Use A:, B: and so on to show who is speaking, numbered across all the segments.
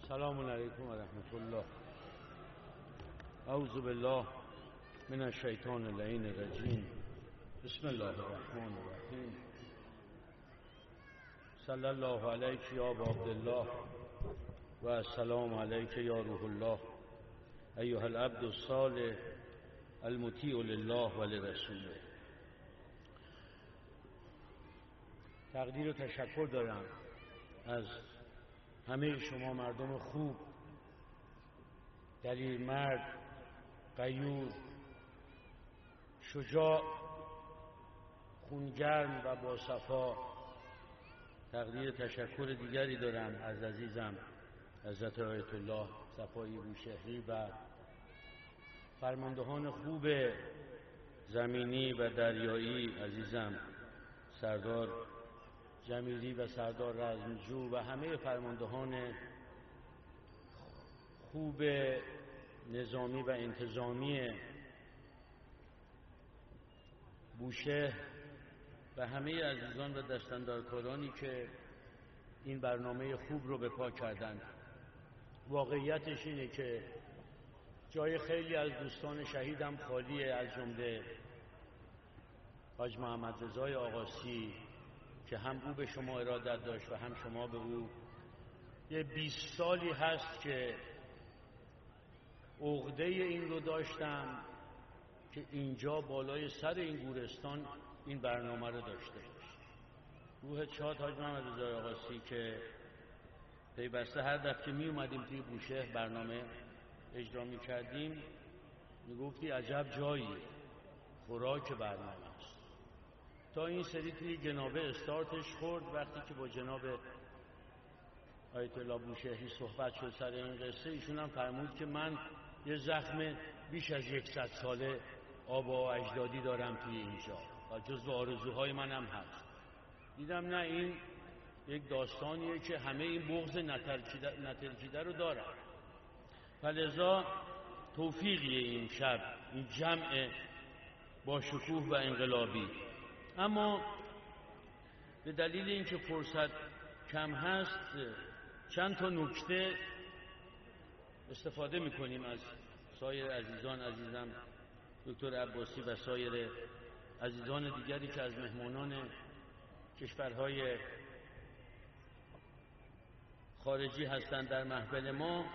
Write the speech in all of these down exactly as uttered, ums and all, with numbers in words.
A: سلام علیکم و رحمت الله. اعوذ بالله من الشیطان اللعین الرجیم. بسم الله الرحمن الرحیم. صلی الله علیک یا ابا عبدالله و السلام علیک یا روح الله ایها العبد الصالح المطیع لله و لرسوله. تقدیر و تشکر دارم از همه شما مردم خوب، دلیرمرد، غیور، شجاع، خونگرم و باصفا. تقدیر تشکر دیگری دارم از عزیزم حضرت آیت الله صفایی بوشهری و فرماندهان خوب زمینی و دریایی عزیزم سردار جمیلی و سردار رزمجو و همه فرماندهان خوب نظامی و انتظامی بوشهر و همه عزیزان و دستاندرکارانی که این برنامه خوب رو به پا کردند. واقعیتش اینه که جای خیلی از دوستان شهیدم خالیه، از جمله حاج محمد رضای آقاسی که هم او به شما ارادت داشت و هم شما به او. یه بیست سالی هست که عقده این رو داشتم که اینجا بالای سر این گورستان این برنامه رو داشته باشه. روح شاد حاج محمد رضای آقاسی که پیوسته هر دفعه می اومدیم توی بوشهر برنامه اجرا می کردیم می گفتی عجب جایی خوراک برنامه است. تا این سری توی جنابه استارتش خورد. وقتی که با جناب آیت الله بوشهری صحبت شد سر این قصه، ایشون هم فرمود که من یه زخم بیش از یکصد ساله آبا و اجدادی دارم توی اینجا و جزو آرزوهای منم هست. دیدم نه، این یک داستانیه که همه این بغض نترکیده رو دارن. فلذا توفیقیه این شب، این جمع با شکوه و انقلابی. اما به دلیل اینکه فرصت کم هست چند تا نکته استفاده میکنیم از سایر عزیزان، عزیزم دکتر عباسی و سایر عزیزان دیگری که از مهمانان کشورهای خارجی هستند در محفل ما.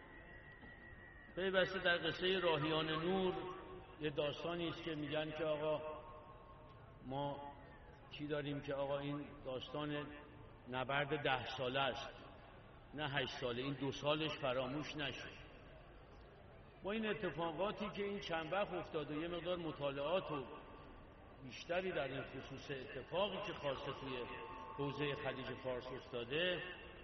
A: پیوسته در قصه راهیان نور یه داستانی است که میگن که آقا ما چی داریم که آقا این داستان نبرد ده ساله است، نه هشت ساله، این دو سالش فراموش نشه. با این اتفاقاتی که این چند وقت افتاد و یه مقدار مطالعات و بیشتری در این خصوص اتفاقی که خاصه توی حوزه خلیج فارس افتاده،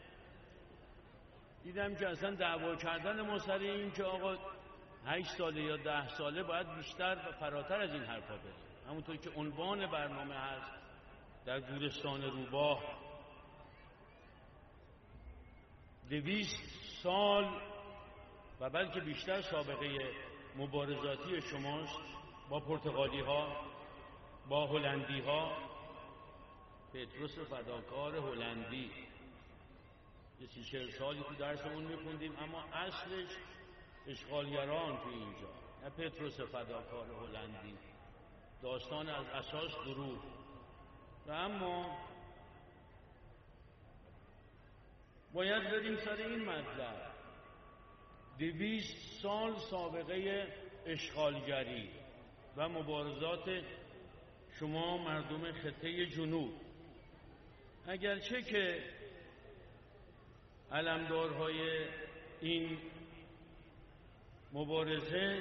A: دیدم که اصلا دعوا کردن ما سر این که آقا هشت ساله یا ده ساله باید بیشتر و فراتر از این حرفا بریم. همونطور که عنوان برنامه هست در گورستان روباه، دویست سال و بلکه بیشتر سابقه مبارزاتی شماست با پرتغالی ها، با هلندی ها. پتروس فداکار هلندی، یه سی چهل سالی تو درسمون میخوندیم، اما اصلش اشغالگران تو اینجا، نه پتروس فداکار هلندی. داستان از اساس دروغ. و اما باید بریم سر این مطلب. دویست سال سابقه اشغالگری و مبارزات شما مردم خطه جنوب. اگرچه که علمدارهای این مبارزه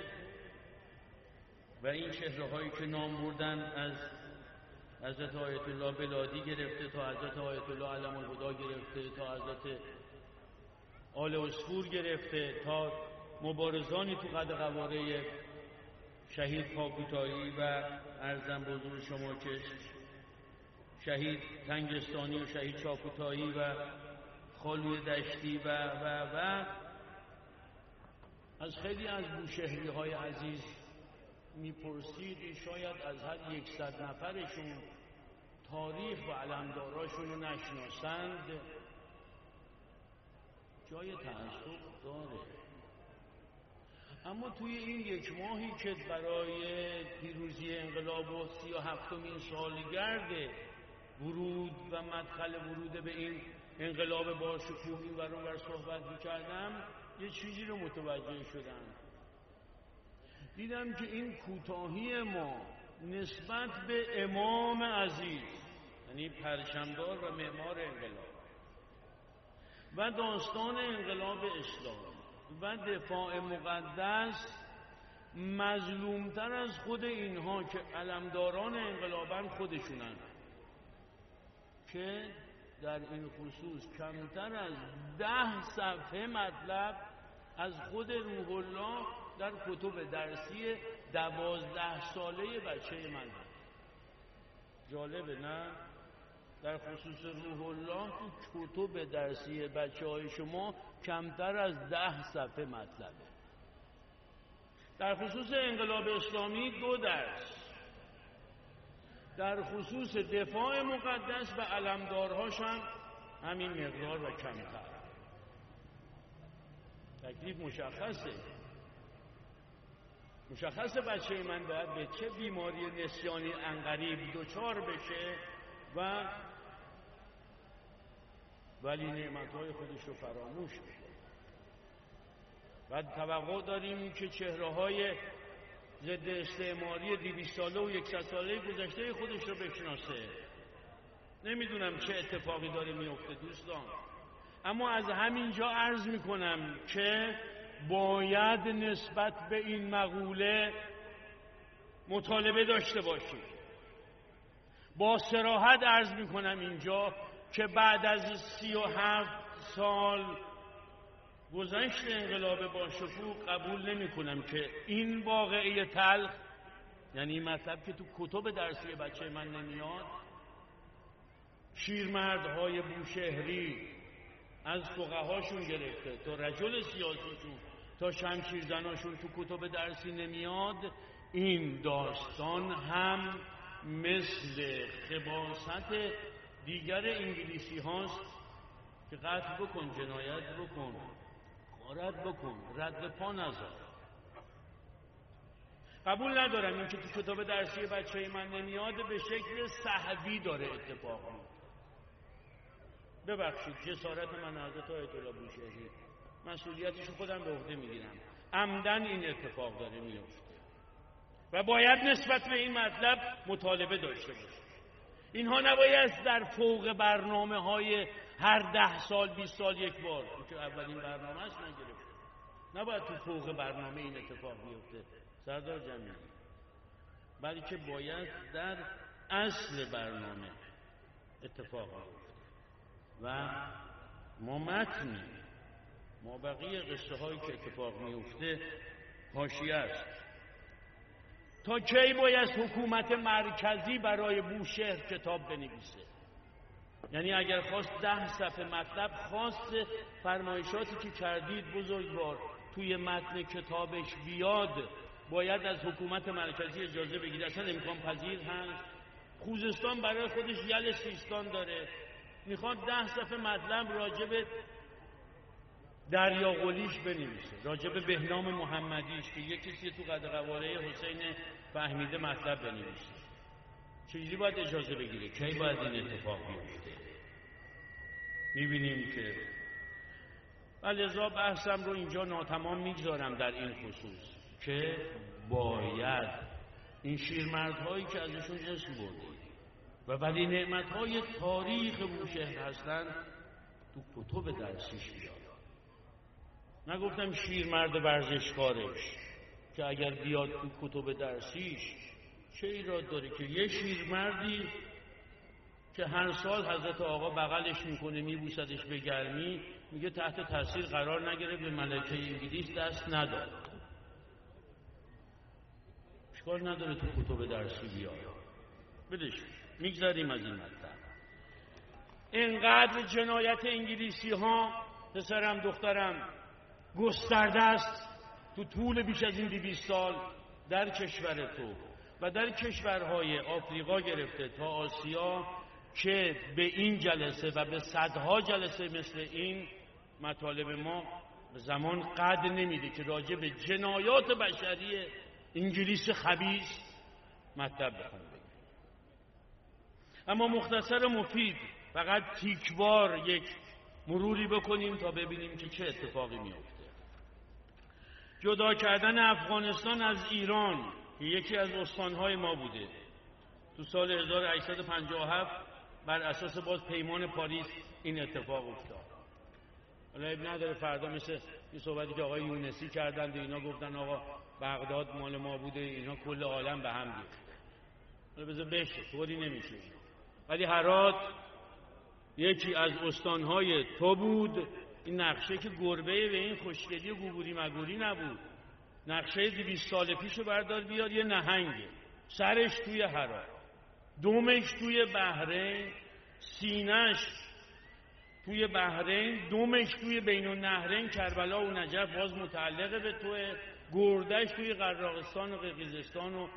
A: و این چهره‌هایی که نام بردن، از حضرت آیت الله بلادی گرفته تا حضرت آیت الله علم الهدا گرفته تا حضرت آل عصفور گرفته تا مبارزانی تو قد قواره شهید کاکوتایی و ارزم بزرگ شما که شهید تنگستانی و شهید چاکوتایی و خالوی دشتی و و و از خیلی از بوشهری های عزیز میپرسید شاید از هر یکصد نفرشون تاریخ و علمداراشون رو نشناسند. جای تأسف داره. اما توی این یک ماهی که برای پیروزی انقلاب و سی و هفتمین سالگرد ورود و مدخل ورود به این انقلاب با شکوه این ور اون ور صحبت می‌کردم، یه چیزی رو متوجه شدم. دیدم که این کوتاهی ما نسبت به امام عزیز، یعنی پرچمدار و معمار انقلاب و داستان انقلاب اسلامی و دفاع مقدس، مظلومتر از خود اینها که علمداران انقلابن خودشونن، که در این خصوص کمتر از ده صفحه مطلب از خود روح الله در کتب درسی دوازده ساله بچه من. جالبه نه؟ در خصوص روح الله تو کتب درسی بچه های شما کمتر از ده صفحه مطلبه. در خصوص انقلاب اسلامی دو درس، در خصوص دفاع مقدس و علمدارهاش هم همین مقدار و کمتر. تکلیف مشخصه. مشخصه بچه من باید به چه بیماری نسیانی عنقریب دچار بشه و ولی نعمتهای خودش رو فراموش بشه. بعد توقع داریم که چهره‌های ضد استعماری دویست ساله و صد ساله گذشته خودش رو بشناسه. نمیدونم چه اتفاقی داره میفته دوستان، اما از همینجا عرض میکنم که باید نسبت به این مقوله مطالبه داشته باشیم. با صراحت عرض میکنم اینجا که بعد از سی و هفت سال گذشت انقلاب با شکوه قبول نمی کنم که این واقعه تلخ، یعنی این مطلب که تو کتب درسی بچه من نمیاد، شیرمردهای بوشهری از فقهاشون گرفته تا رجل سیاسیشون تا شمشیرزناشون تو کتب درسی نمیاد، این داستان هم مثل خباثت دیگر انگلیسی هاست که قتل بکن، جنایت بکن، غارت بکن، رد پا نذار. قبول ندارم این که تو کتاب درسی بچه من نمیاد به شکل سهوی داره اتفاق میفته. ببخشید جسارت من حضرت آیت الله بوشهری، مسئولیتش خودم به عهده میگیرم، عمدن این اتفاق داره میفته و باید نسبت به این مطلب مطالبه داشته باشه. اینها نباید در فوق برنامه های هر ده سال بیست سال یک بار، که اولین برنامه است نگرفته، نباید تو فوق برنامه این اتفاق بیفته سردار جمیلی، بلکه باید در اصل برنامه اتفاق بیفته. و ما متنی ما بقیه قصه هایی که اتفاق میفته حاشیه است. تا کی باید حکومت مرکزی برای بوشهر کتاب بنویسه؟ یعنی اگر خواست ده صفحه مطلب، خواست فرمایشاتی که کردید بزرگوار توی متن کتابش بیاد، باید از حکومت مرکزی اجازه بگیره. اصلا امکان پذیر هست؟ خوزستان برای خودش یل سیستان داره، میخواد ده صفحه مطلب راجع به دریا قلیش بنویسه، راجع به بهنام محمدیش که یک کسی تو قد قواره حسین فهمیده مطلب بنویسه. چیزی باید اجازه بگیره؟ کی باید این اتفاق بیفته؟ میبینیم که ولذا بحثم رو اینجا ناتمام میگذارم در این خصوص که باید این شیرمردهایی که ازشون اسم بردید و ولی نعمتهای تاریخ بوشهر هستن تو کتب درسیش بیاد. نگفتم شیرمرد ورزشکارش که اگر بیاد تو کتب درسیش چه ایراد داره که یه شیرمردی که هر سال حضرت آقا بغلش میکنه میبوسدش به گرمی، میگه تحت تاثیر قرار نگرفت، به ملکه انگلیس دست نداد. اشکال نداره تو کتب درسی بیاد، بدش میگذاریم از این مطلب. اینقدر جنایت انگلیسی ها پسرم دخترم گسترده است تو طول بیش از این دویست سال در کشور تو و در کشورهای آفریقا گرفته تا آسیا، که به این جلسه و به صدها جلسه مثل این مطالب ما زمان قدر نمیده که راجع به جنایات بشری انگلیس خبیث مطلب بخوام بگم. اما مختصر مفید فقط تیکوار یک مروری بکنیم تا ببینیم که چه اتفاقی میفته. جدا کردن افغانستان از ایران که یکی از استانهای ما بوده تو سال هزار و هشتصد و پنجاه و هفت بر اساس باز پیمان پاریس این اتفاق افتاد. حالا اب نداره فردا مثل این صحبتی که آقای یونسی کردند و اینا گفتن آقا بغداد مال ما بوده، اینا کل عالم به هم ریخته. حالا بذار بشه، طوری نمیشه. ولی هرات یکی از استانهای تو بود. این نقشه که گربه به این خوشگلی و گوگوری مگوری نبود، نقشه دویست سال پیشو بردار بیار، یه نهنگه، سرش توی هرات، دومش توی بحرین، سینش توی بحرین، دومش توی بین النهرین کربلا و نجف باز متعلقه به توی، گردش توی قراقستان و قرقیزستان و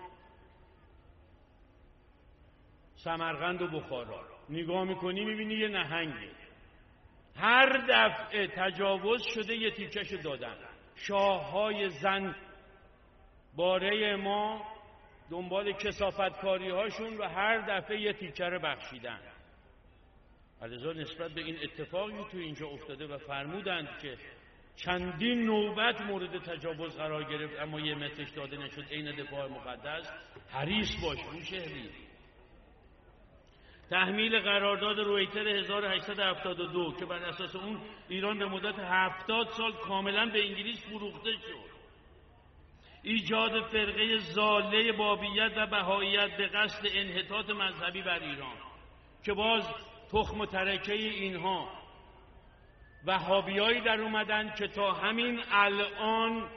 A: سمرقند و بخارا. نگاه میکنی میبینی یه نهنگه. هر دفعه تجاوز شده یه تیکش دادن. شاههای زن باره ما دنبال کثافتکاری هاشون و هر دفعه یه تیکه رو بخشیدن. علیزا نسبت به این اتفاقی تو اینجا افتاده و فرمودند که چندین نوبت مورد تجاوز قرار گرفت اما یه مترش داده نشد، عین دفاع مقدس. حریص باش بوشهری. تحمیل قرارداد رویتر هزار و هشتصد و هفتاد و دو که بر اساس اون ایران به مدت هفتاد سال کاملا به انگلیس فروخته شد. ایجاد فرقه ضاله بابیت و بهاییت به قصد انحطاط مذهبی بر ایران که باز تخم و ترکه اینها وهابیایی در اومدن که تا همین الان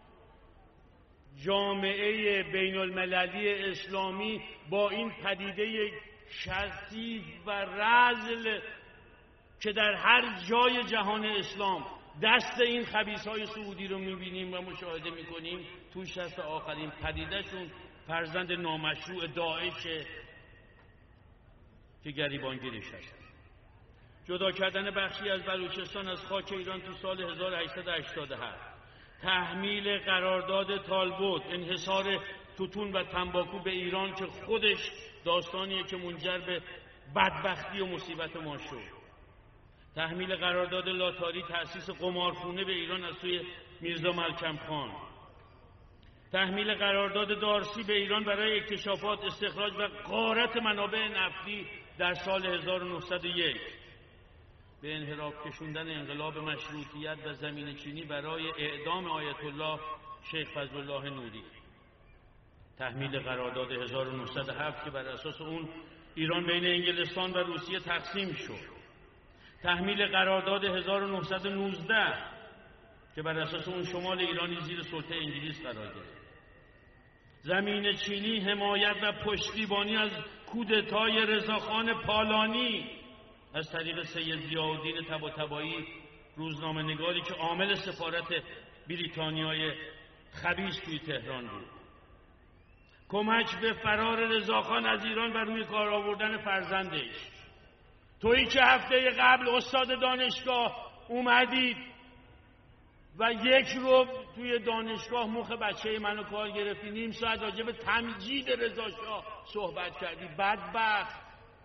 A: جامعه بین المللی اسلامی با این پدیده کثیف و رذل که در هر جای جهان اسلام دست این خبیث‌های سعودی رو می‌بینیم و مشاهده می‌کنیم، توش دست آخرین پدیده‌شون فرزند نامشروع داعشه که گریبانگیرش هست. جدا کردن بخشی از بلوچستان از خاک ایران تو سال هزار و هشتصد و هشتاد و هفت، تحمیل قرارداد تالبوت، انحصار توتون و تنباکو به ایران که خودش داستانیه که منجر به بدبختی و مصیبت ما شد. تحمیل قرارداد لاتاری، تأسیس قمارخونه به ایران از سوی میرزا ملکم خان. تحمیل قرارداد دارسی به ایران برای اکتشافات، استخراج و غارت منابع نفتی در سال هزار و نهصد و یک. به انحراف کشوندن انقلاب مشروطیت و زمین چینی برای اعدام آیت الله شیخ فضل الله نوری. تحمیل قرارداد هزار و نهصد و هفت که بر اساس اون ایران بین انگلستان و روسیه تقسیم شد. تحمیل قرارداد هزار و نهصد و نوزده که بر اساس اون شمال ایرانی زیر سلطه انگلیس قرار گرفت. زمین چینی، حمایت و پشتیبانی از کودتای رضاخان پالانی از طریق سید ضیاءالدین طباطبایی، روزنامه نگاری که عامل سفارت بریتانیای خبیث توی تهران بود. کمک به فرار رضاخان از ایران و روی کار آوردن فرزندش. تویی که هفته قبل استاد دانشگاه اومدید و یک رو توی دانشگاه مخ بچه منو کار گرفتی، نیم ساعت راجع به تمجید رضا شاه صحبت کردی. بدبخت.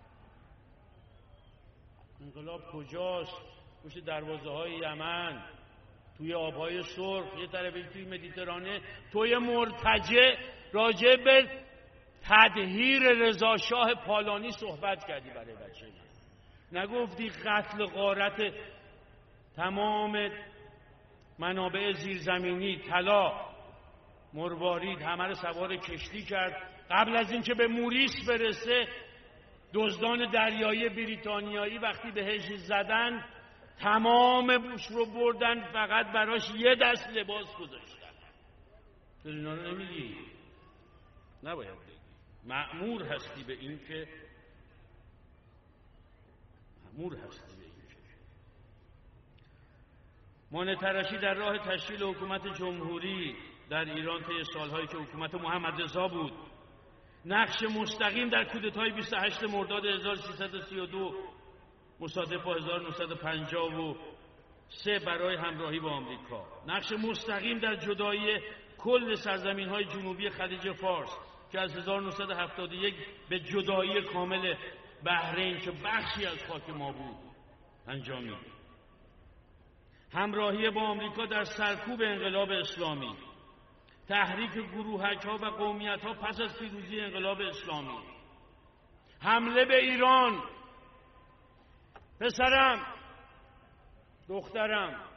A: انقلاب کجاست؟ پشت دروازه های یمن، توی آبهای سرخ، یه طرفی توی مدیترانه. توی مرتجع راجع به تدهیر رضا شاه پالانی صحبت کردی برای بچه من. نگفتی قتل غارت تمام منابع زیرزمینی، طلا، مروارید، همه رو سوار کشتی کرد. قبل از اینکه به موریس برسه، دزدان دریایی بریتانیایی وقتی بهش زدن تمام بوش رو بردن، فقط براش یه دست لباس گذاشتن. تو اینا رو نمیگی؟ نباید بگی. مأمور هستی به این که مأمور هستی به این که مانع در راه تشکیل حکومت جمهوری در ایران طی سالهایی که حکومت محمد رضا بود، نقش مستقیم در کودتای بیست و هشتم مرداد هزار و سیصد و سی و دو مصادف با هزار و نهصد و پنجاه و سه، برای همراهی با آمریکا. نقش مستقیم در جدایی کل سرزمین‌های جنوبی خلیج فارس که از هزار و نهصد و هفتاد و یک به جدایی کامل بحرین که بخشی از خاک ما بود انجامید. همراهی با آمریکا در سرکوب انقلاب اسلامی، تحریک گروهک‌ها و قومیت‌ها پس از پیروزی انقلاب اسلامی، حمله به ایران. پسرم، دخترم،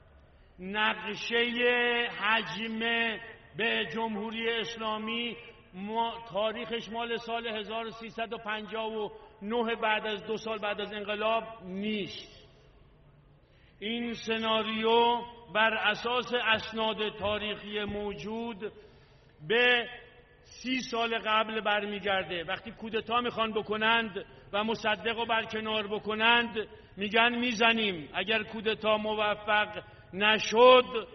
A: نقشه حجم به جمهوری اسلامی ما تاریخش مال سال هزار و سیصد و پنجاه و نه بعد از دو سال بعد از انقلاب نیست. این سناریو بر اساس اسناد تاریخی موجود به سی سال قبل برمیگرده. وقتی کودتا میخوان بکنند و مصدق رو برکنار بکنند میگن میزنیم، اگر کودتا موفق نشد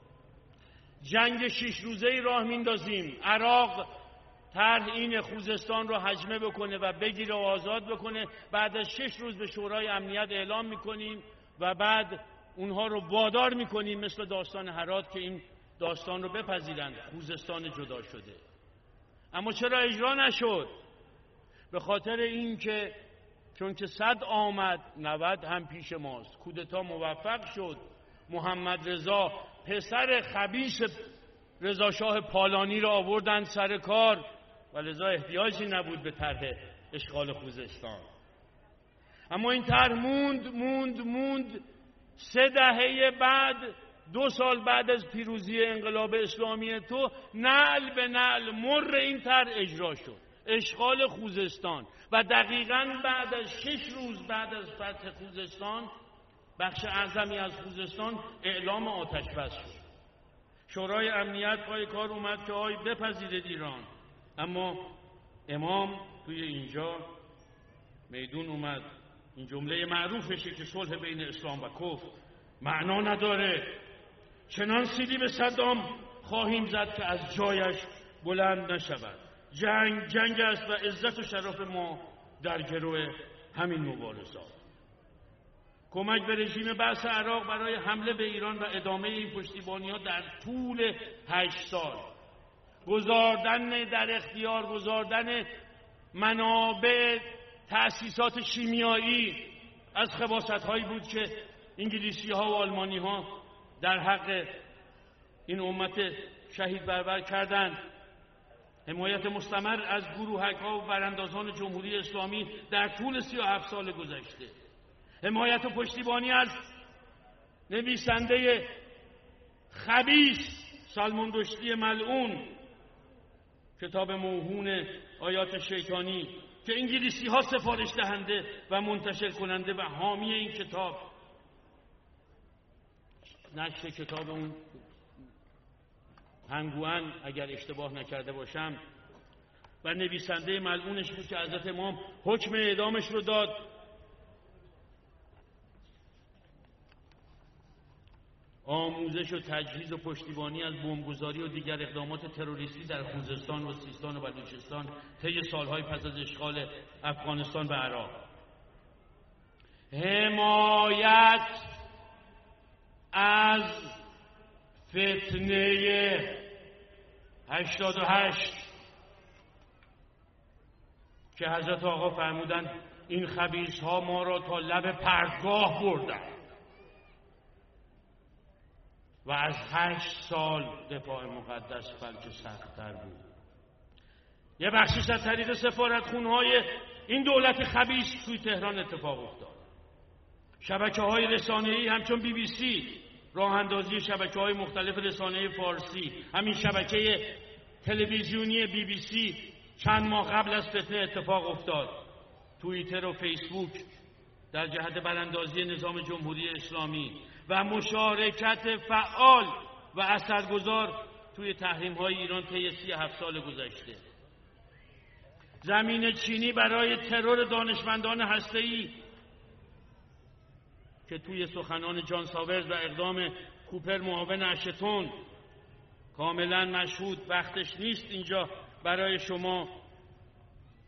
A: جنگ شش روزه‌ای راه میندازیم، عراق طرح این خوزستان رو حجمه بکنه و بگیره و آزاد بکنه، بعد از شش روز به شورای امنیت اعلام میکنیم و بعد اونها رو وادار میکنیم مثل داستان هرات که این داستان رو بپذیرند، خوزستان جدا شده. اما چرا اجرا نشد؟ به خاطر این که چون که صد آمد نود هم پیش ماست. کودتا موفق شد، محمد رضا پسر خبیث رضا شاه پالانی را آوردن سر کار و لذا احتیاجی نبود به طرح اشغال خوزستان. اما این طرح موند موند موند سه دهه بعد، دو سال بعد از پیروزی انقلاب اسلامی تو، نعل به نعل مر این طرح اجرا شد، اشغال خوزستان. و دقیقاً بعد از شش روز بعد از فتح خوزستان، بخش اعظمی از خوزستان اعلام آتش بس شد. شورای امنیت پای کار اومد که آی بپذیرید ایران. اما امام توی اینجا میدون اومد، این جمله معروفشه که صلح بین اسلام و کفر معنا نداره، چنان سیلی به صدام خواهیم زد که از جایش بلند نشود. جنگ جنگ است و عزت و شرف ما در گروه همین مبارزات. کمک به رژیم بعث عراق برای حمله به ایران و ادامه این پشتیبانی‌ها در طول هشت سال، گذاردن در اختیار گذاردن منابع تأسیسات شیمیایی از خباثت‌هایی بود که انگلیسی‌ها و آلمانی‌ها در حق این امت شهید بربر کردند. حمایت مستمر از گروهک‌ها و براندازان جمهوری اسلامی در طول سی و هفت سال گذشته. حمایت و پشتیبانی از نویسنده خبیث سلمان رشدی ملعون، کتاب موهون آیات شیطانی که انگلیسی ها سفارش دهنده و منتشر کننده و حامی این کتاب، نشر کتاب اون هنگوان اگر اشتباه نکرده باشم و نویسنده ملعونش بود که حضرت امام حکم اعدامش رو داد. آموزش و تجهیز و پشتیبانی از بمبگذاری و دیگر اقدامات تروریستی در خوزستان و سیستان و بلوچستان طی سالهای پس از اشغال افغانستان و عراق. حمایت از فتنه هشتاد و هشت که حضرت آقا فرمودند این خبیث ها ما را تا لب پرتگاه بردند و از هشت سال دفاع مقدس بلکه سخت‌تر بود. یه بخشش از طریق سفارتخونه‌های این دولت خبیث توی تهران اتفاق افتاد. شبکه‌های رسانه‌ای همچون بی بی سی، راه اندازی شبکه‌های مختلف رسانه‌ای فارسی، همین شبکه تلویزیونی بی بی سی چند ماه قبل از فتنه اتفاق افتاد. توییتر و فیسبوک در جهت براندازی نظام جمهوری اسلامی و مشارکت فعال و اثرگذار توی تحریم‌های ایران طی سی و هفت سال گذشته. زمین چینی برای ترور دانشمندان هسته‌ای که توی سخنان جان ساورز و اقدام کوپر معاون اشتون کاملا مشهود، وقتش نیست اینجا برای شما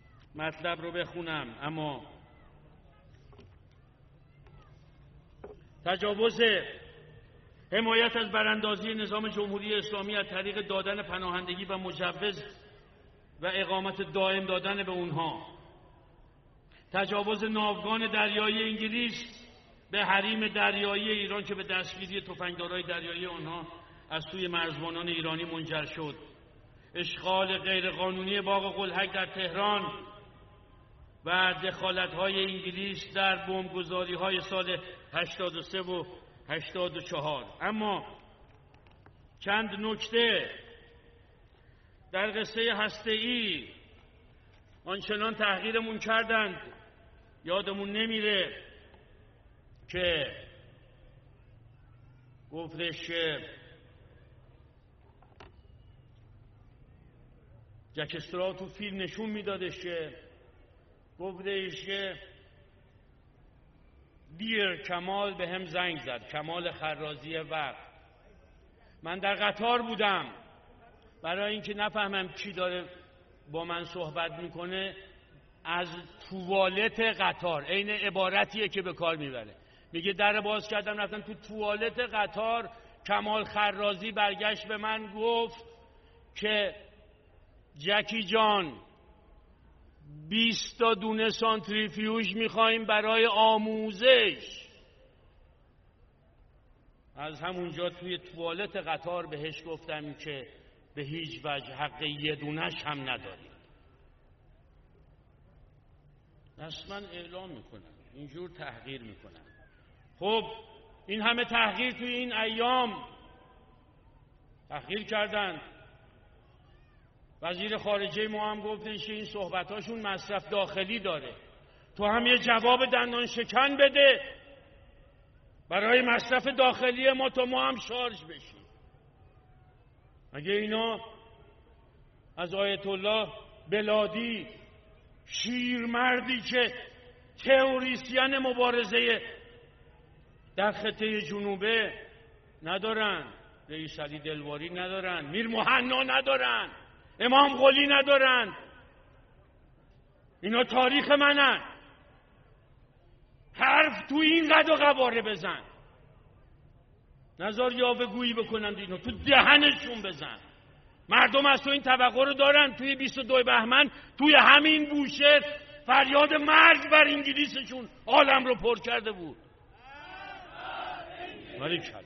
A: مطلب رو بخونم، اما تجاوز حمایت از براندازی نظام جمهوری اسلامی از طریق دادن پناهندگی و مجوز و اقامت دائم دادن به اونها، تجاوز ناوگان دریایی انگلیس به حریم دریایی ایران که به دستگیری تفنگدارای دریایی آنها از سوی مرزبانان ایرانی منجر شد، اشغال غیرقانونی باغ قلهک در تهران و دخالت‌های انگلیس در بمبگذاری‌های سال هشتاد و سه و هشتاد و چهار. اما چند نکته در قصه هسته‌ای آنچنان تحقیرمون کردند یادمون نمیره که گفتش که جک استرا تو فیلم نشون میدادش که گفتش که دیر کمال به هم زنگ زد، کمال خرازی وقت. من در قطار بودم، برای اینکه نفهمم کی داره با من صحبت میکنه از توالت قطار، عین عبارتیه که به کار میبره، میگه در باز کردم رفتم تو توالت قطار، کمال خرازی برگشت به من گفت که جکی جان بیست تا دونه سانتریفیوژ میخوایم برای آموزش. از همونجا توی توالت قطار بهش گفتم که به هیچ وجه حق یه دونش هم نداریم. رسما اعلام میکنن، اینجور تحقیر میکنن. خب این همه تحقیر توی این ایام تحقیر کردن. وزیر خارجه ما هم گفتش که این صحبتاشون مصرف داخلی داره، تو هم یه جواب دندان شکن بده برای مصرف داخلی ما تا ما هم شارژ بشیم. اگه اینا از آیت الله بلادی، شیرمردی که تئوریسین مبارزه در خطه جنوبه ندارن، رئیس علی دلواری ندارن، میر مهنا ندارن، امام قلی ندارن، اینا تاریخ منن، حرف تو این قد و قواره بزن، نظر یاوه گویی بکنن اینا تو دهنشون بزن. مردم از تو این توقع رو دارن. توی بیست و دو بهمن توی همین بوشهر فریاد مرگ بر انگلیسشون عالم رو پر کرده بود. ولی کل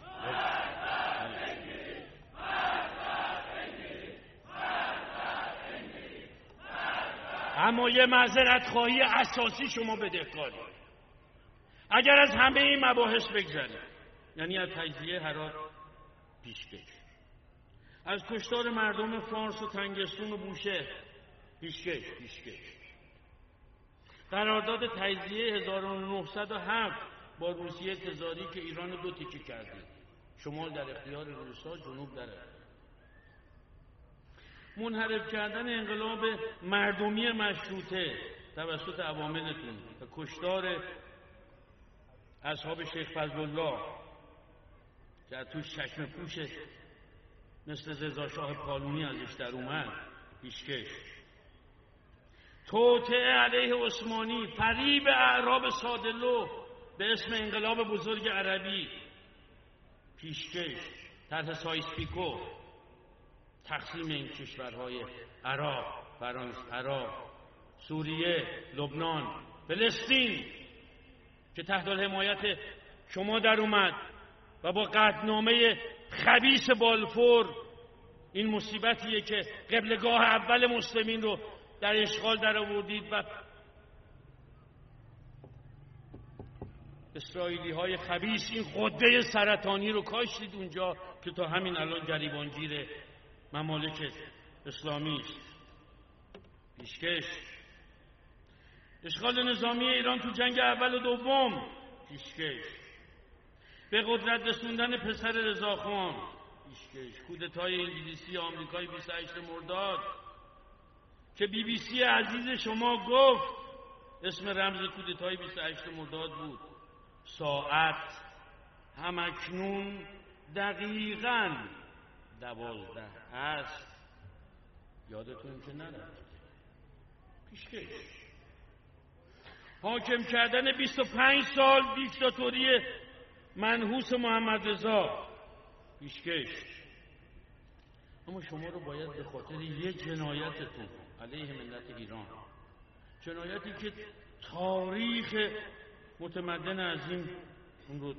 A: اما یه معذرت خواهی اساسی شما بدهکاری. اگر از همه این مباحث بگذریم، یعنی از تجزیه هرات پیشکش، از کشتار مردم فارس و تنگستون و بوشهر پیشکش پیشکش قرارداد تجزیه هزار و نهصد و هفت با روسیه تزاری که ایران دو تیکه کرده، شمال در اختیار روسا، جنوب در اختیار. منحرف کردن انقلاب مردمی مشروطه توسط عواملتون و کشتار اصحاب شیخ فضلالله که توش چشم پوش مثل رضا شاه پالونی ازش در اومد پیشکش. توطئه علیه عثمانی، فریب اعراب سادلو به اسم انقلاب بزرگ عربی پیشکش. طرح سایس پیکو، تقسیم این کشورهای عراق، فرانسه، عراق، سوریه، لبنان، فلسطین که تحت حمایت شما در اومد و با قطعنامه خبیث بالفور این مصیبتیه که قبلگاه اول مسلمین رو در اشغال در آوردید و اسرائیلی های خبیث این غده سرطانی رو کاشتید اونجا که تا همین الان گریبانگیر ممالک اسلامی است. پیشکش. اشغال نظامی ایران تو جنگ اول و دوم پیشکش. به قدرت رسوندن پسر رضاخان پیشکش. کودتای انگلیسی آمریکای بیست و هشتم مرداد که بی بی سی عزیز شما گفت اسم رمز کودتای بیست و هشتم مرداد بود. ساعت همکنون دقیقاً دوازده است. یادتون که نرفت. پیشکش. حاکم کردن بیست و پنج سال دیکتاتوری منحوس محمد رضا پیشکش. اما شما رو باید به خاطر یه جنایتتون علیه ملت ایران، جنایتی که تاریخ متمدن عظیم اون رو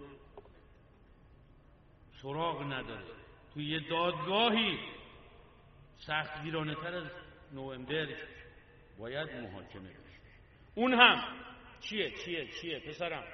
A: سراغ نداره، توی یه دادگاهی سختگیرانه تر از نوامبر باید محاکمه بشه. اون هم چیه چیه چیه پسرم؟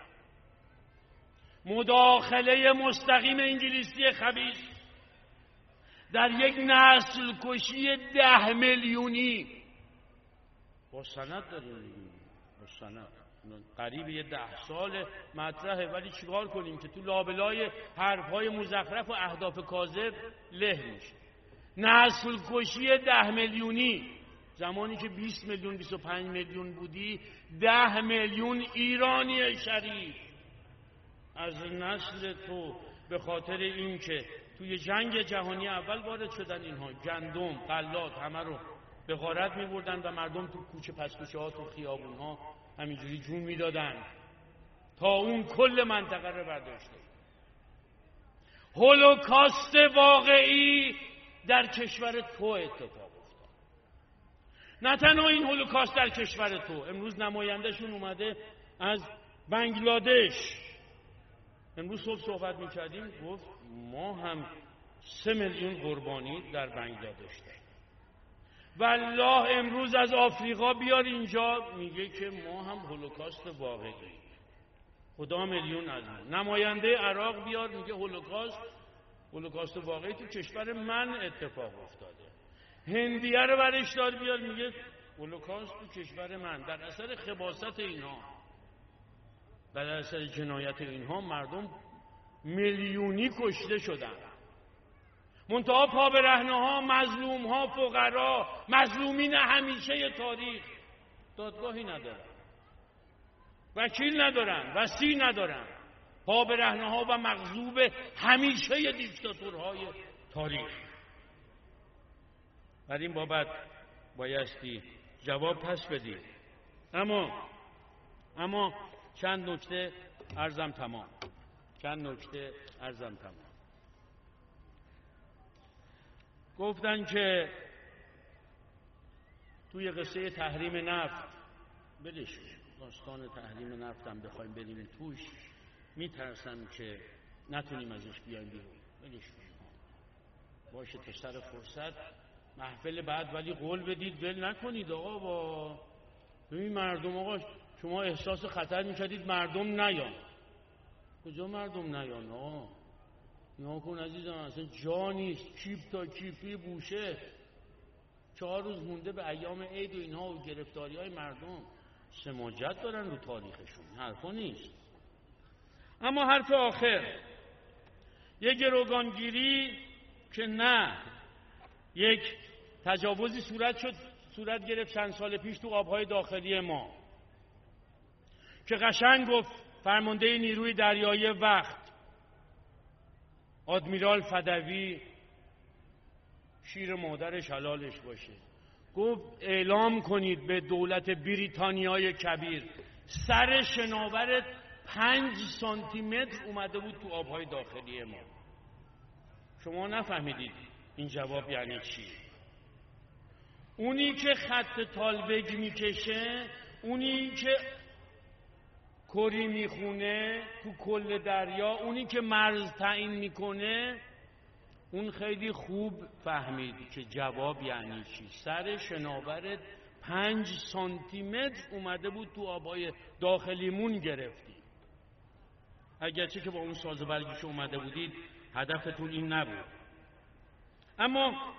A: مداخله مستقیم انگلیسی خبیث در یک نسل کشی ده میلیونی با سند داریم، با سند قریب یه ده سال مطرحه، ولی چیکار کنیم که تو لابلای حرفهای مزخرف و اهداف کاذب له میشه. نسل کشی ده میلیونی، زمانی که بیست میلیون بیست و پنج میلیون بودی، ده میلیون ایرانی شریف از نسل تو به خاطر این که توی جنگ جهانی اول وارد شدن، اینها گندم، غلات همه رو به غارت می‌بردن و مردم تو کوچه پس کوچه ها، تو خیابون ها همینجوری جون میدادن تا اون کل منطقه رو برداشته. هولوکاست واقعی در کشور تو اتفاق افتاد. نه تنها این هولوکاست در کشور تو، امروز نمایندهشون اومده از بنگلادش، امروز صبح صحبت میکردیم، گفت ما هم سه میلیون قربانی در بنگلادش داریم. والله امروز از آفریقا بیار اینجا میگه که ما هم هولوکاست واقعی، خدا میلیون از ما. نماینده عراق بیار میگه هولوکاست هولوکاست واقعی تو کشور من اتفاق افتاده. هندیه رو برش دار بیار میگه هولوکاست تو کشور من. در اثر خباثت اینها، در اثر جنایت اینها مردم میلیونی کشته شدن. منتها پا برهنه ها، مظلوم ها، فقرا، مظلومین همیشه تاریخ دادگاهی ندارن، وکیل ندارن، وصی ندارن، پا برهنه ها و مغضوب همیشه دیکتاتورهای تاریخ. بر این بابت بایستی جواب پس بدی. اما اما چند نکته عرضم تمام چند نکته عرضم تمام گفتن که توی قصه تحریم نفت، بلش داستان تحریم نفت هم بخوایم بریم توش میترسم که نتونیم ازش بیایم بیرون. بلش باشه تا سر فرصت محفل بعد، ولی قول بدید ول نکنید آقا. با ببین مردم، آقا شما احساس خطر میکردید مردم نیان. کجا مردم نیان آقا؟ نه کن عزیزم، اصلا جا نیست. کیپ تا کیپی بوشه. چهار روز مونده به ایام عید و اینها و گرفتاری های مردم. سماجت دارن رو تاریخشون، حرفا نیست. اما حرف آخر، یک گروگانگیری که نه، یک تجاوزی صورت شد صورت گرفت چند سال پیش تو آبهای داخلی ما که قشنگ گفت فرمانده نیروی دریایی وقت آدمیرال فدوی، شیر مادرش حلالش باشه، گفت اعلام کنید به دولت بریتانیای کبیر سر شناور پنج سانتی متر اومده بود تو آبهای داخلی ما. شما نفهمیدید این جواب یعنی چی؟ اونی که خط تالبگ میکشه، اونی که کری میخونه تو کل دریا، اونی که مرز تعیین میکنه، اون خیلی خوب فهمید که جواب یعنی چی. سر شناور پنج سانتی متر اومده بود تو آبای داخلیمون گرفتی. اگرچه که با اون ساز و برگیش اومده بودید هدفتون این نبود. اما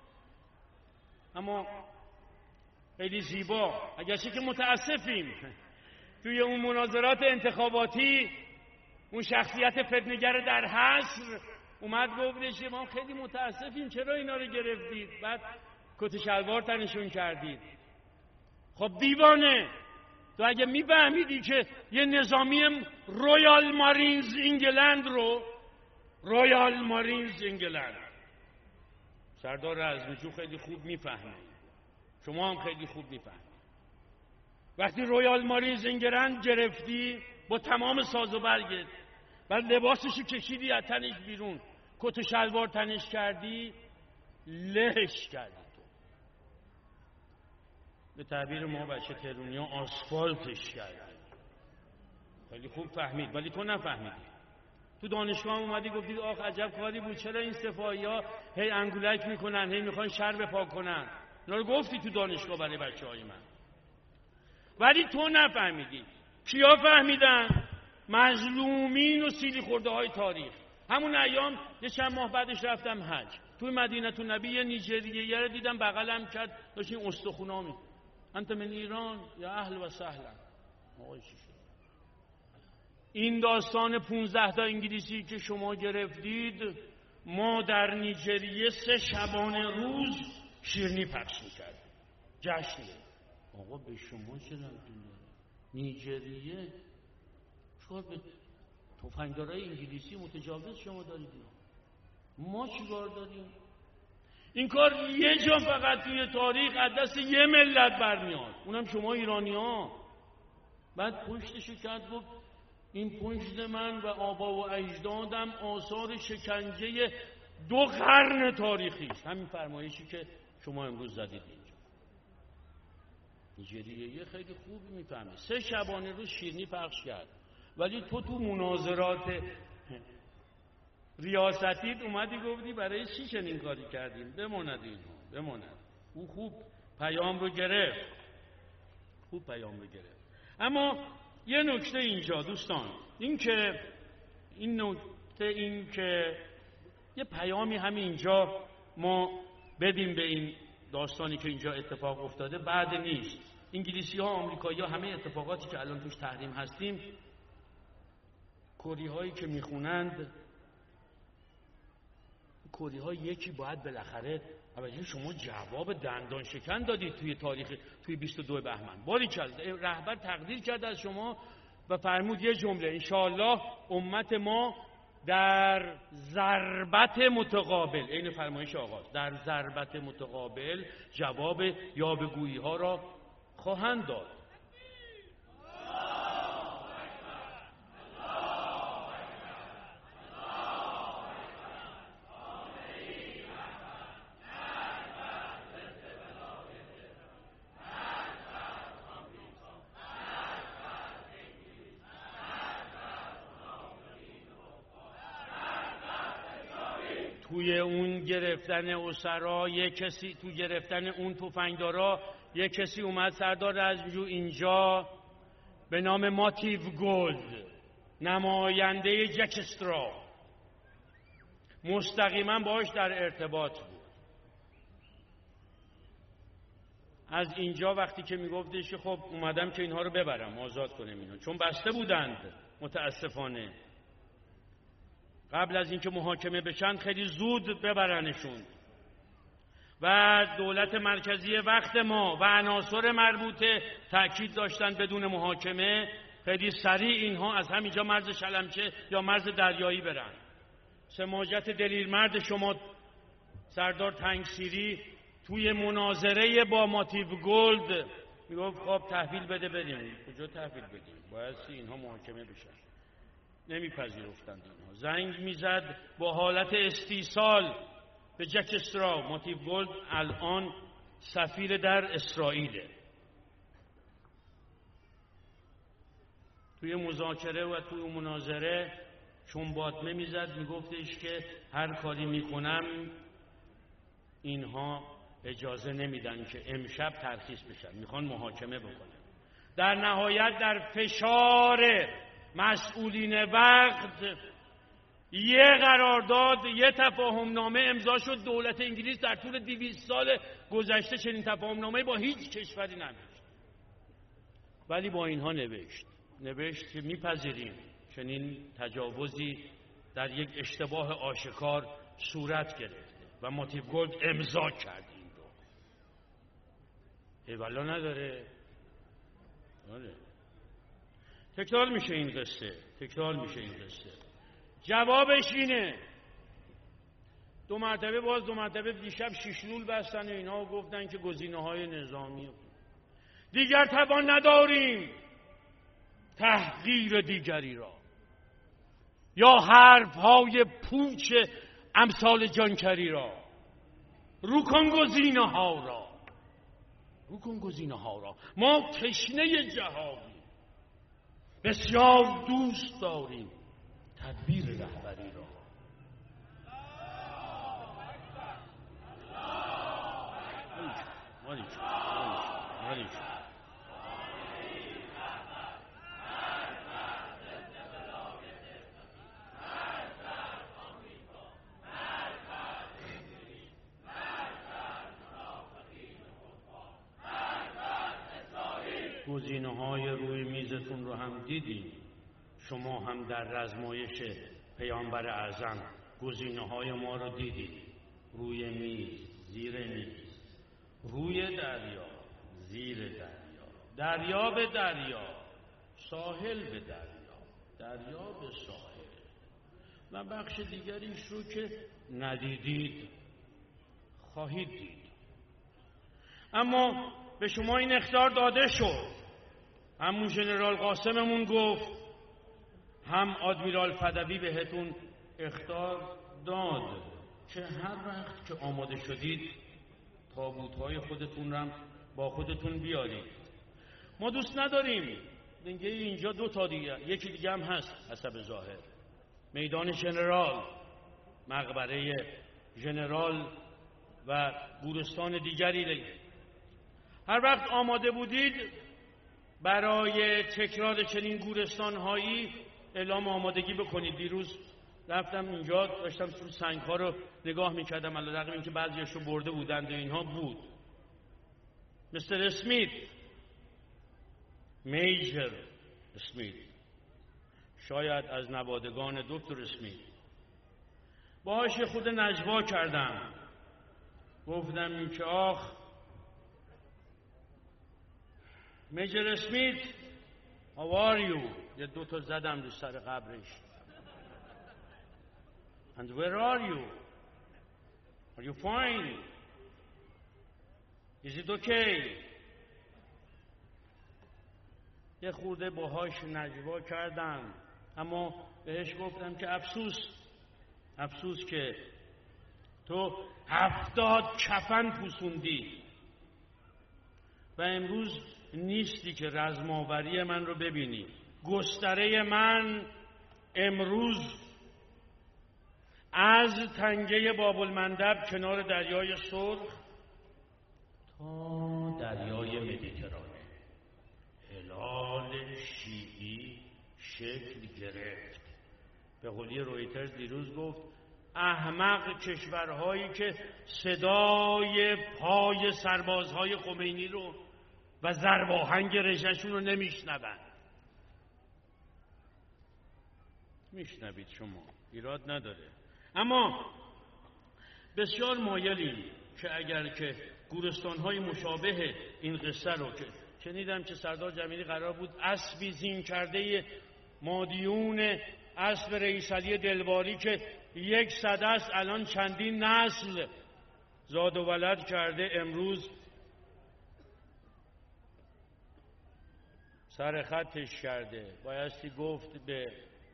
A: اما خیلی زیبا، اگرچه که متاسفیم توی اون مناظرات انتخاباتی اون شخصیت فتنه‌گر در حصر اومد گفتش ما خیلی متاسفیم چرا اینا رو گرفتید، بعد کت شلوار تنشون کردید. خب دیوانه، تو اگه میفهمیدی که یه نظامی رویال مارینز انگلند رو رویال مارینز انگلند سردار رزمجو خیلی خوب میفهمه، شما هم خیلی خوب میفهمید. وقتی رویال مارینز انگلند گرفتی با تمام ساز و برگت، بعد لباسشو کشیدی از تنش بیرون، کت و شلوار تنش کردی، لهش کردی. تو به تعبیر ما بچه تهرونی‌ها آسفالتش کردی. خیلی خوب فهمید، ولی تو نفهمیدی. تو دانشگاه اومدی گفتید آخ عجب کاری بود، چرا این سپاهی‌ها هی انگولک میکنن، هی میخوان شر بپا کنن. اینا رو گفتی تو دانشگاه برای بچه‌های من، ولی تو نفهمیدی. کیا فهمیدن؟ مظلومین و سیلی خورده های تاریخ. همون ایام یه چند ماه بعدش رفتم حج، توی مدینه النبی یه نیجریه رو دیدم بغلم کرد، داشت این استخونا می انت من ایران یا اهل و سهلا. آقای چی شد؟ این داستان پونزده تا انگلیسی که شما گرفتید، ما در نیجریه سه شبانه روز شیرینی پخش می‌کردیم، جشنیه. آقا به شما چه ربطی داره؟ نیجریه چطور به تفنگدارای انگلیسی متجاوز شما دارید؟ ما چیکار داریم؟ این کار یه جا فقط توی تاریخ از دست یه ملت برمیاد، اونم شما ایرانی‌ها. بعد پشتشو کرد گفت این پشت من و آبا و اجدادم آثار شکنجه دو قرن تاریخی است. همین فرمایشی که شما امروز زدید اینجا. نیجریه خیلی خوب میفهمه. سه شبانه روز شیرینی پخش کرد، ولی تو تو مناظرات ریاستیت اومدی گفتی برای چی چنین کاری کردیم؟ بماند اینها، بماند. او خوب پیام رو گرفت، خوب پیام رو گرفت. اما یه نکته اینجا دوستان، این که این نکته این که یه پیامی همین اینجا ما بدیم به این داستانی که اینجا اتفاق افتاده بعد نیست. انگلیسی ها، آمریکایی ها، همه اتفاقاتی که الان توش تحریم هستیم، کری هایی که میخونند، کری ها یکی باید بالاخره، اولی شما جواب دندان شکن دادید توی تاریخ، توی بیست و دو بهمن. باریکلا، رهبر تقدیر کرد از شما و فرمود یه جمله: انشاءالله امت ما در ضربت متقابل، این فرمایش آغاز، در ضربت متقابل جواب یاوه‌گویی ها را خواهند داد. توی اون گرفتن اسرا یک کسی، تو گرفتن اون تفنگدارا یک کسی اومد، سردار رزمجو اینجا به نام ماتیو گولد، نماینده جک استرا، مستقیما باش در ارتباط بود. از اینجا وقتی که میگفتش که خب اومدم که اینها رو ببرم، آزاد کنم اینها، چون بسته بودند متاسفانه، قبل از اینکه محاکمه بشن خیلی زود ببرنشون. و دولت مرکزی وقت ما و عناصر مربوطه تأکید داشتن بدون محاکمه خیلی سریع اینها از همینجا مرز شلمچه یا مرز دریایی برن. سماجت دلیرمرد شما سردار تنگسیری توی مناظره با ماتیو گولد میگفت خب تحویل بده بریم. کجا تحویل بدیم؟ باید اینها محاکمه بشن. نمیپذیرفتند اینها. زنگ میزد با حالت استیصال به جک استرا. ماتیو گولد الان سفیر در اسرائیله. توی مذاکره و توی مناظره چون باطمه میزد میگفتش که هر کاری میکنم اینها اجازه نمیدن که امشب ترخیص بشن، میخوان محاکمه بکنن. در نهایت در فشار مسئولین وقت یه قرارداد، یه تفاهم نامه امضا شد. دولت انگلیس در طول دویست سال گذشته چنین تفاهم نامه با هیچ کشوری ننوشت، ولی با اینها نوشت نوشت که میپذیریم چنین تجاوزی در یک اشتباه آشکار صورت گرفته و ماتیو گولد امضا کرد. این رو ایوالا نداره. آره. تکرار میشه این قصه، تکرار میشه این قصه. جوابش اینه. دو مرتبه باز دو مرتبه دیشب شیشلول بستن اینا و گفتن که گزینه‌های نظامی دیگر توان نداریم تحقیر دیگری را. یا حرفهای پوچ امثال جانکری را. رو کن گزینه ها را، رو کن گزینه ها را. ما تشنه جهادیم، بسیار دوست داریم تدبیر رهبری را. مالی شد مالی شد گزینه‌های روی میزتون رو هم دیدیم. شما هم در رزمایش پیامبر اعظم گزینه‌های ما رو دیدید. روی میز، زیر میز، روی دریا، زیر دریا، دریا به دریا، ساحل به دریا، دریا به ساحل و بخش دیگریش رو که ندیدید خواهید دید. اما به شما این اخطار داده شد. همون ژنرال قاسممون گفت، هم آدمیرال فدوی بهتون اخطار داد که هر وقت که آماده شدید تابوت‌های خودتون رو با خودتون بیارید. ما دوست نداریم دیگه اینجا دو تا دیگه، یکی دیگه هم هست حسب ظاهر، میدان ژنرال، مقبره ژنرال و گورستان دیگری. هر وقت آماده بودید برای تکرار چنین گورستان‌هایی اعلام آمادگی بکنید. دیروز رفتم اینجا، داشتم تو سنگ‌ها رو نگاه می‌کردم، علیرغم اینکه بعضیش رو برده بودند و اینها بود. مستر اسمیت، میجر اسمیت، شاید از نوادگان دکتر اسمیت، باهاش خود نجوا کردم. گفتم این که آخ میجر اسمیت، how are you؟ یه دو تا زدم رو سر قبرش. And where are you? Are you fine? Is it okay? یه خورده باهاش نجوا کردم، اما بهش گفتم که افسوس افسوس که تو هفتاد کفن پوسوندی و امروز نیستی که رزماوری من رو ببینی. گستره من امروز از تنگه بابالمندب کنار دریای سرخ تا دریای مدیترانه، هلال شیعی شکل گرفت. به قولی رویترز دیروز گفت احمق کشورهایی که صدای پای سربازهای خمینی رو و ضرباهنگ رژه‌شون رو نمیشنوند. میشنوید شما، ایراد نداره. اما بسیار مایلیم که اگر که گورستان‌های مشابه این قصه رو که شنیدم که سردار جمیلی قرار بود اسبی زین کرده مادیون اسب رئیس علی دلباری که یک صده است الان چندین نسل زاد و ولد کرده، امروز سر خطش کرده. بایستی گفت به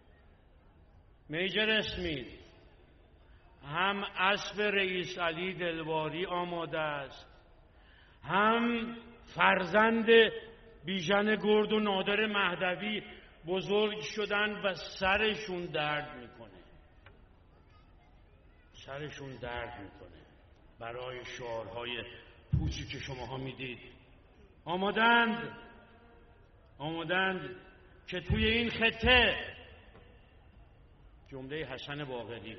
A: میجر اسمیت هم اسب رئیس علی دلباری آماده است، هم فرزند بیژن گرد و نادر مهدوی بزرگ شدن و سرشون درد میکنه، سرشون درد میکنه برای شعارهای پوچی که شماها میدید. آمادند آمادند که توی این خطه، جمله حسن باقری،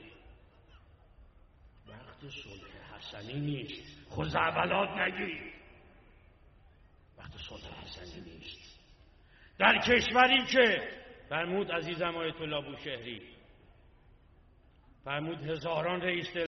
A: وقت صلح حسنی نیست، خزعبلات نگید، وقت صلح حسنی نیست. در کشوری که فرمود عزیزم آیت الله بوشهری، فرمود هزاران رئیس